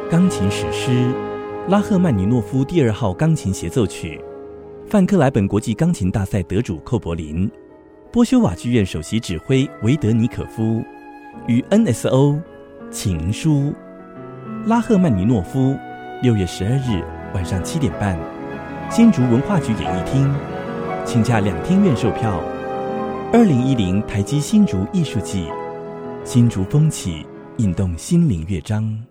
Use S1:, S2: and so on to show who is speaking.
S1: 钢琴史诗拉赫曼尼诺夫第2号钢琴协奏曲，范克莱本国际钢琴大赛得主寇柏林，波修瓦剧院首席指挥维德尼可夫与 NSO 情书。拉赫曼尼诺夫6月12日晚上7点半，新竹文化局演艺厅，请假2天院售票。2010台积新竹艺术季，新竹风起，引动心灵乐章。